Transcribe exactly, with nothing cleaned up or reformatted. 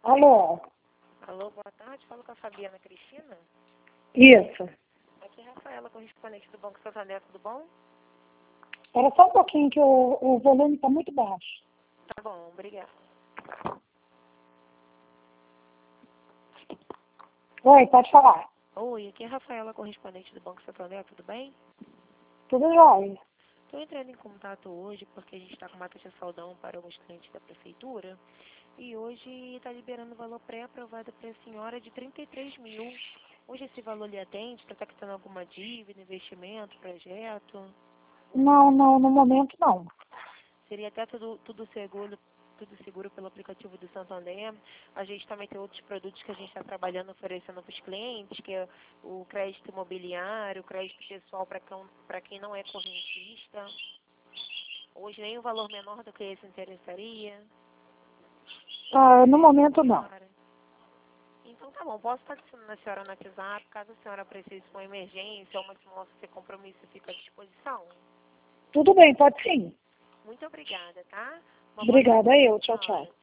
Alô? Alô, boa tarde. Falo com a Fabiana Cristina. Isso. Aqui é a Rafaela, correspondente do Banco Santander, tudo bom? Era só um pouquinho que o, o volume está muito baixo. Tá bom, obrigada. Oi, pode falar. Oi, aqui é a Rafaela, correspondente do Banco Santander, tudo bem? Tudo jóia. Estou entrando em contato hoje porque a gente está com uma taxa saldão para os clientes da Prefeitura e hoje está liberando o valor pré-aprovado para a senhora de trinta e três mil. Hoje esse valor lhe atende para estar quitando alguma dívida, investimento, projeto? Não, não, no momento não. Seria até tudo, tudo seguro, tudo seguro pelo aplicativo do Santander. A gente também tem outros produtos que a gente está trabalhando, oferecendo para os clientes, que é o crédito imobiliário, o crédito pessoal para quem, para quem não é correntista. Hoje nem um valor menor do que esse interessaria. Ah, no momento não. Então tá bom, posso estar adicionando a senhora no WhatsApp, caso a senhora precise de uma emergência ou uma simulação de compromisso, fica à disposição. Tudo bem, pode sim. Muito obrigada, tá? Uma boa Obrigada tarde, eu. Tchau, senhora. tchau.